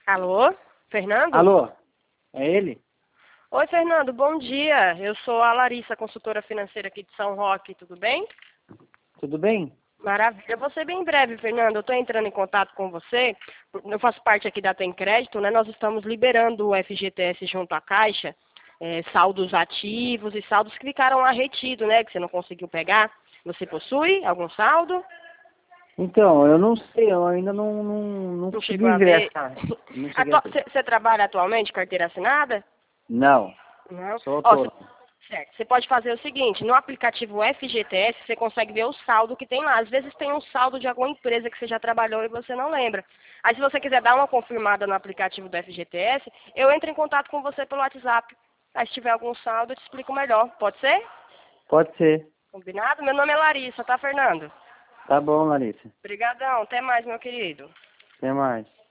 Alô, Fernando? Alô, é ele? Oi, Fernando, bom dia. Eu sou a Larissa, consultora financeira aqui de São Roque, tudo bem? Tudo bem? Maravilha. Eu vou ser bem breve, Fernando. Eu estou entrando em contato com você. Eu faço parte aqui da Tem Crédito, né? Nós estamos liberando o FGTS junto à Caixa, saldos ativos e saldos que ficaram lá retidos, né? Que você não conseguiu pegar. Você possui algum saldo? Então, eu não sei, eu ainda não Não consegui chegou a ver? ingressar. Não cheguei a ver. Você trabalha atualmente, carteira assinada? Não, Não. sou Ó, autônomo. certo. Você pode fazer o seguinte, no aplicativo FGTS, você consegue ver o saldo que tem lá. Às vezes tem um saldo de alguma empresa que você já trabalhou e você não lembra. Aí se você quiser dar uma confirmada no aplicativo do FGTS, eu entro em contato com você pelo WhatsApp. Aí se tiver algum saldo, eu te explico melhor. Pode ser? Pode ser. Combinado? Meu nome é Larissa, tá, Fernando? Tá bom, Larissa. Obrigadão. Até mais, meu querido. Até mais.